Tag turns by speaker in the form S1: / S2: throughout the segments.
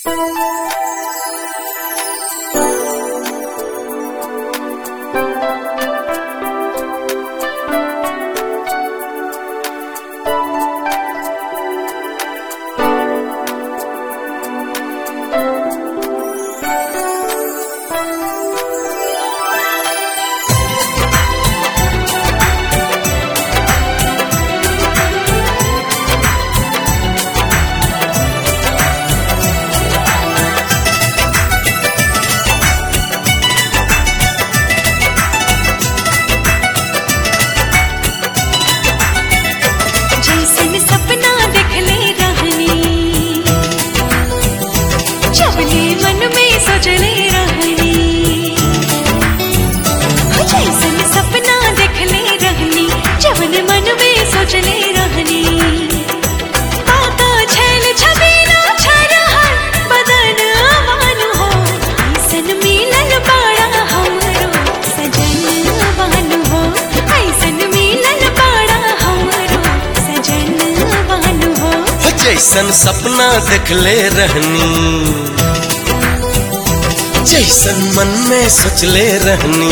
S1: जैसन सपना देखले रहनी, जैसन मन में सोचले रहनी,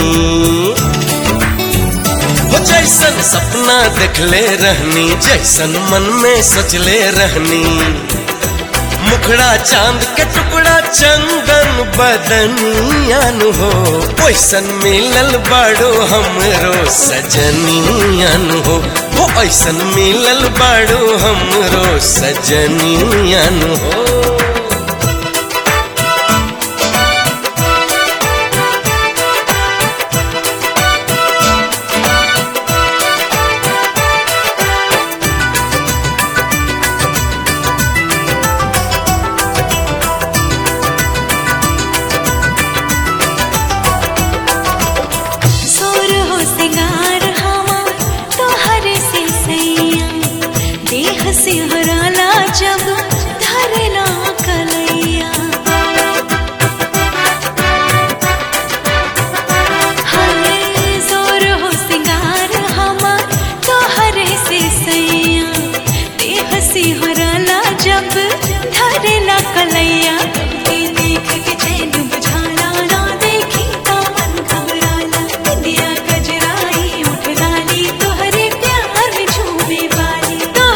S1: वो जैसन सपना देखले रहनी, जैसन मन में सोचले रहनी। मुखड़ा चांद के टुकड़ा चंदन बदनियान हो, वैसन मिलल बाड़ो हमरो सजनियान हो, वो ऐसन मिलल बाड़ो हमरो सजनियान हो।
S2: सिहराला जब धरला कलैया, हरे जोर हो सिंगार हमार तोहरे से सैया। देह सिहराला जब धरला कलैया, देख के चैन बुझाला, ना देखी तो मन घबराला। इंदिया गजराई उठ लाली, तोहरे प्यार में झूमे वाली।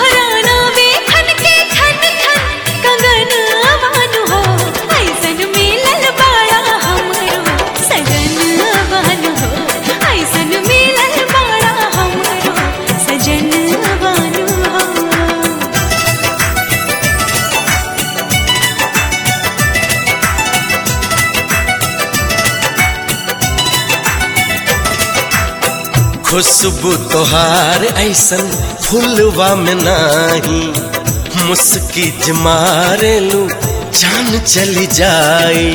S1: खुशबू तोहार ऐसन फूलवा में नाही, मुस्की मारेलू जान चली जाई।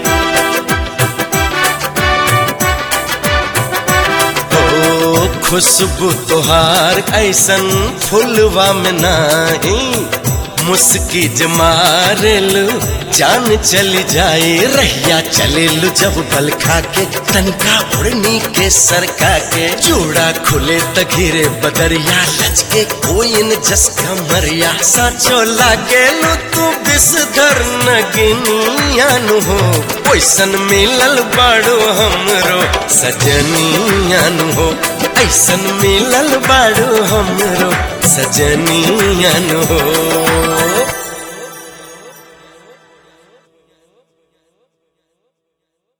S1: ओ खुशबू तोहार ऐसन फूलवा में नाही, मुस्की मारेलू जान चली जाए। रहिया चलेलू जब बल खा के, तनका उड़नी के सरका के। चूड़ा खुले तघिरे बदरिया, लचके कोइन जस कमरिया। साचो लागेलू तू बिसधर नगिनियान हो, ओइसन मिलल बाड़ो हमरो सजनियान हो, ऐसन मिलल बाड़ो हमरो सजनियान हो।